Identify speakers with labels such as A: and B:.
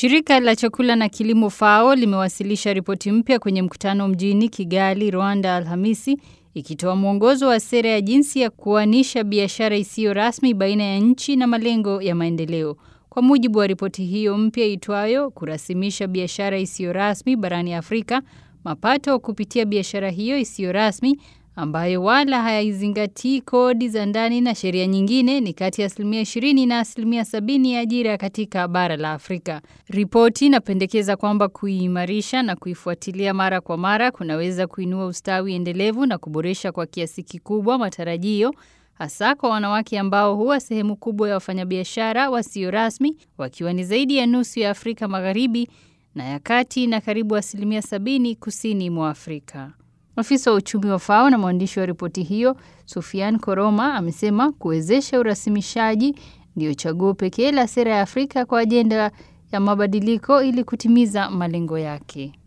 A: Shirika la chakula na kilimo FAO limewasilisha ripoti mpya kwenye mkutano mjini Kigali, Rwanda Alhamisi, ikitoa mwongozo wa sera ya jinsi ya kuanisha biashara isiyo rasmi baina ya nchi na malengo ya maendeleo. Kwa mujibu wa ripoti hiyo mpya itwayo kurasimisha biashara isiyo rasmi barani Afrika, mapato kupitia biashara hiyo isiyo rasmi ambayo wala haizingatii kodi za ndani na sheria nyingine ni kati ya 20% na 70% ya ajira katika bara la Afrika. Ripoti inapendekeza kwamba kuimarisha na kuifuatilia mara kwa mara kunaweza kuinua ustawi endelevu na kuboresha kwa kiasi kikubwa matarajio, hasa kwa wanawake ambao huwa sehemu kubwa ya wafanyabiashara wasio rasmi, wakiwa ni zaidi ya nusu ya Afrika Magharibi na ya kati na karibu 70% kusini mwa Afrika. Afisa wa uchumi wa FAO na mwandishi wa ripoti hiyo, Soufiane Koroma, amesema kuwezesha urasimishaji ndio chaguo pekee la sera ya Afrika kwa ajenda ya mabadiliko ili kutimiza malengo yake.